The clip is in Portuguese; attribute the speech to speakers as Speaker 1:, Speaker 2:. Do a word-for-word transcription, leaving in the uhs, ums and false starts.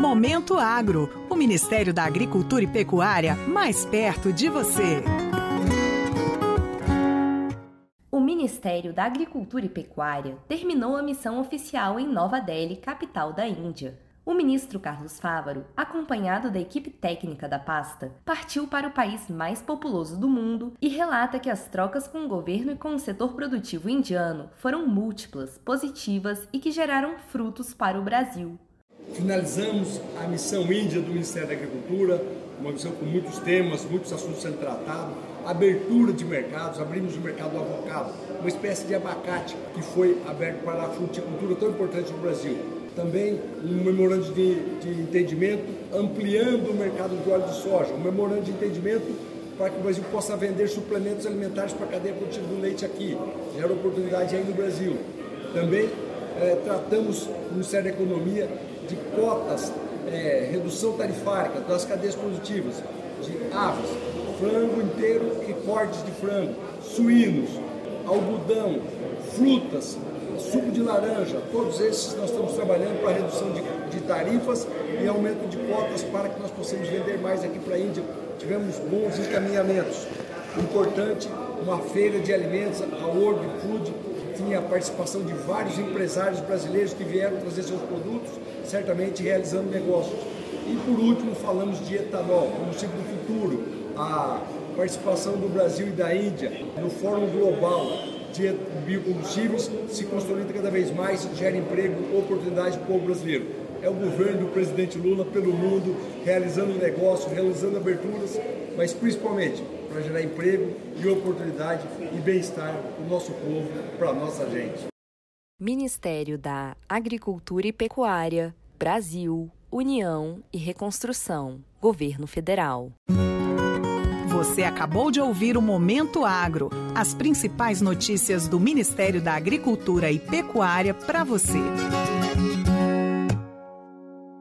Speaker 1: Momento Agro, o Ministério da Agricultura e Pecuária mais perto de você.
Speaker 2: O Ministério da Agricultura e Pecuária terminou a missão oficial em Nova Delhi, capital da Índia. O ministro Carlos Fávaro, acompanhado da equipe técnica da pasta, partiu para o país mais populoso do mundo e relata que as trocas com o governo e com o setor produtivo indiano foram múltiplas, positivas e que geraram frutos para o Brasil.
Speaker 3: Finalizamos a missão Índia do Ministério da Agricultura, uma missão com muitos temas, muitos assuntos sendo tratados, abertura de mercados, abrimos o mercado do avocado, uma espécie de abacate que foi aberto para a fruticultura tão importante no Brasil. Também um memorando de, de entendimento ampliando o mercado de óleo de soja, um memorando de entendimento para que o Brasil possa vender suplementos alimentares para a cadeia produtiva do leite aqui, gera oportunidade aí no Brasil. Também eh, tratamos no Ministério da Economia de cotas, é, redução tarifária das cadeias produtivas, de aves, frango inteiro e cortes de frango, suínos, algodão, frutas, suco de laranja, todos esses nós estamos trabalhando para redução de, de tarifas e aumento de cotas para que nós possamos vender mais aqui para a Índia. Tivemos bons encaminhamentos. Importante, uma feira de alimentos, a World Food, tinha a participação de vários empresários brasileiros que vieram trazer seus produtos, certamente realizando negócios. E por último falamos de etanol, combustível do futuro, a participação do Brasil e da Índia no Fórum Global de Biocombustíveis se consolida cada vez mais, gera emprego, oportunidade para o povo brasileiro. É o governo do presidente Lula pelo mundo, realizando negócios, realizando aberturas, mas principalmente para gerar emprego e oportunidade e bem-estar para o nosso povo, para a nossa gente.
Speaker 2: Ministério da Agricultura e Pecuária, Brasil, União e Reconstrução, Governo Federal.
Speaker 1: Você acabou de ouvir o Momento Agro, as principais notícias do Ministério da Agricultura e Pecuária para você.